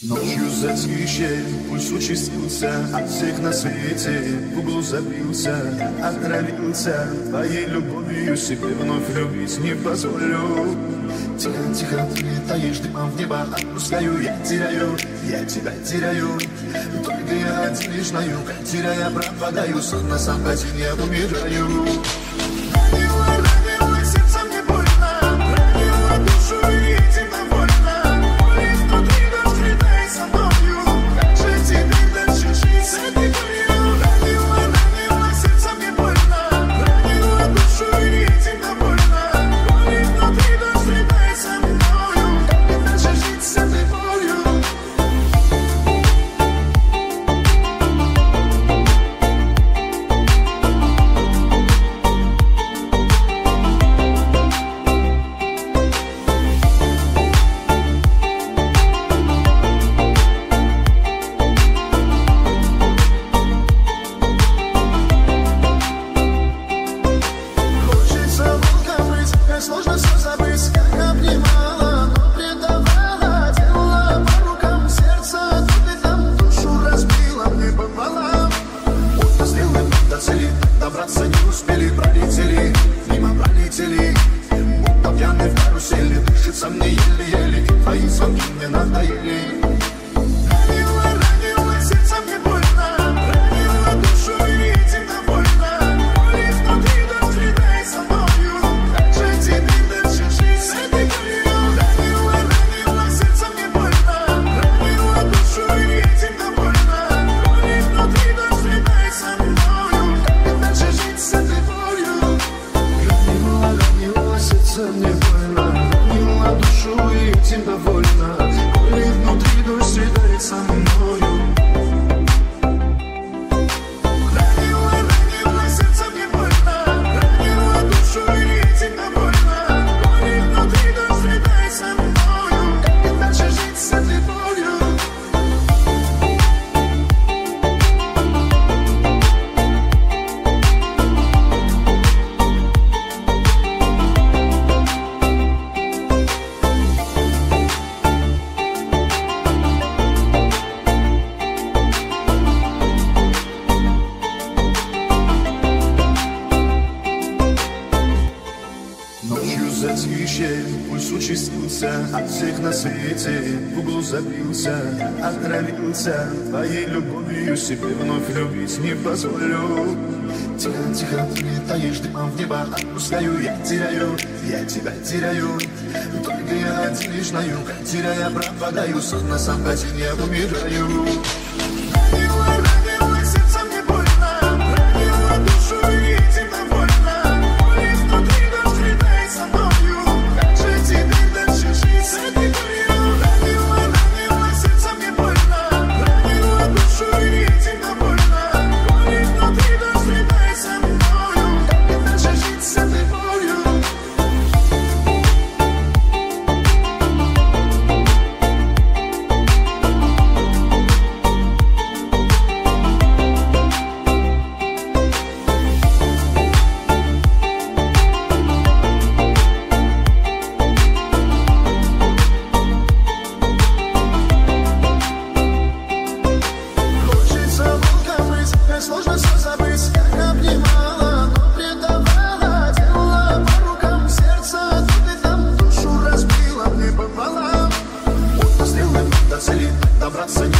Ночью затишье, пульс участился, от всех на свете в углу забился, отравился твоей любовью, себе вновь любить не позволю. Тихо-тихо ты летаешь дымом в небо, отпускаю, я тебя теряю. Только я один лишь на юг, теряя пропадаю, сон на сам один я умираю. Ранила сердце мне больно, ранила душу и этим довольна. Болит внутри, дождь летай со мною. Как же теперь дальше жить с этой болью? Ранила сердце мне больно, ранила душу и этим довольна. Болит внутри, дождь летай со мною. Как дальше жить с этой болью? Сложно все забыть, как обнимала, но предавала, делала по рукам сердца, тут и там душу разбила мне пополам. Будто стрелы до цели, добраться не успели, пролетели, мимо пролетели. Будто пьяный в карусели, дышится мне еле-еле, твои звонки мне надоели. Ранила сердце мне больно, ранила душу и этим довольна. Болит внутри, дождь летай со мною. Мне больно, ранила душу и этим довольна. Болит внутри, дождь светает со мною. Ранила сердце мне больно, ранила душу и этим довольна. Болит внутри, дождь светает со мною. Как дальше жить с этой болью? Ночью затишье, пульс участился, от всех на свете в углу забился, отравился твоей любовью, себе вновь любить не позволю. Тихо-тихо ты летаешь дымом в небо, отпускаю, я тебя теряю. Только я один лишь на юг, теряя пропадаю, сон на сам один я умираю. Ранила сердце мне больно, ранила душу и этим довольна. Болит внутри, дождь летай со мною. Как же теперь дальше жить с этой болью? Ранила сердце мне больно, ранила душу и этим довольна. Болит внутри, дождь летай со мною. Как дальше жить с этой болью? Сложно все забыть, как обнимала, но предавала, делала по рукам сердца, тут и там душу разбила мне пополам. Будто стрелы до цели, добраться